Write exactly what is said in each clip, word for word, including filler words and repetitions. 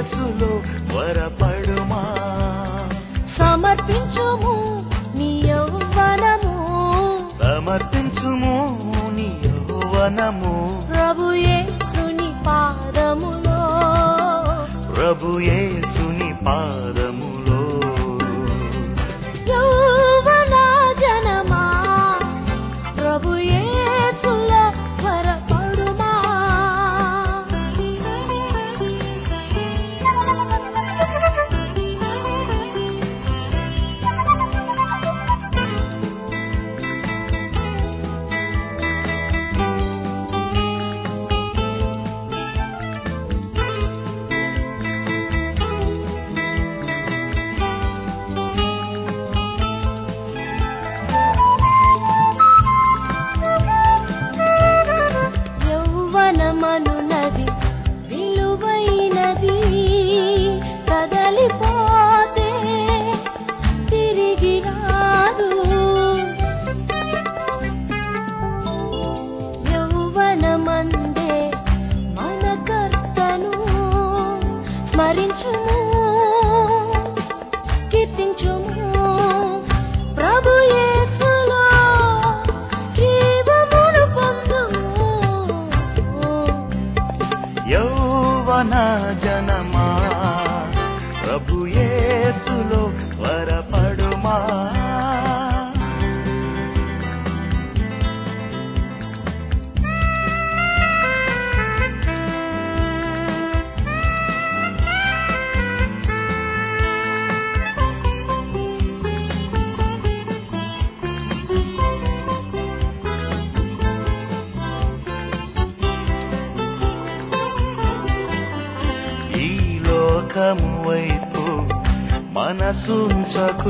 యేసులో త్వరపడుమా. సమర్పించుము నీ యౌవనము, సమర్పించుము నీ యౌవనము ప్రభు యేసుని పాదములో, ప్రభు యేసుని పాదములో. యౌవన జనమా ప్రభు యేసులో త్వరపడుమా. యౌవనమనునది విలువైనది, కదలిపోతే తిరిగి రాదు. యౌవనమందే మన కర్తను స్మరించుము, కీర్తించుము. ప్రభు యేసులో జీవమును పొందుము. యౌవన జనమా ప్రభు యేసులో త్వరపడుమా. ఈ లోకము వైపు మనసుంచకు,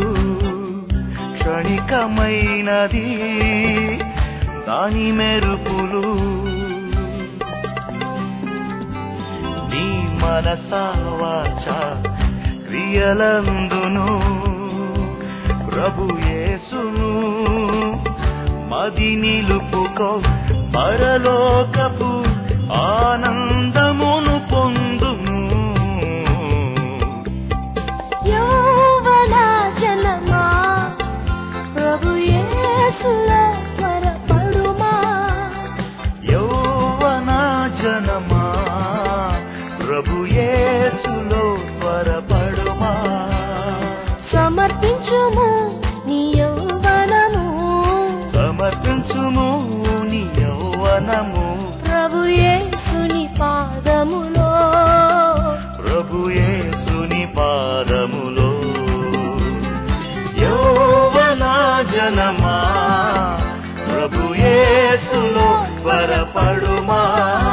క్షణికమైనది దాని మెరుపులు. నీ మనసా వాచా క్రియలందును ప్రభు యేసును మది నిలుపుకో, పరలోకపు ఆనందమును పొందుము. యౌవన జనమా ప్రభు యేసులో త్వరపడుమా. యౌవన జనమా ప్రభు యేసులో త్వరపడుమా. సమర్పించుము నీ యౌవనము, సమర్పించుము నీ యౌవనము ప్రభు యేసుని పాదములో, ప్రభు యేసుని పాదములో. యౌవన జనమా ప్రభు యేసులో త్వరపడుమా.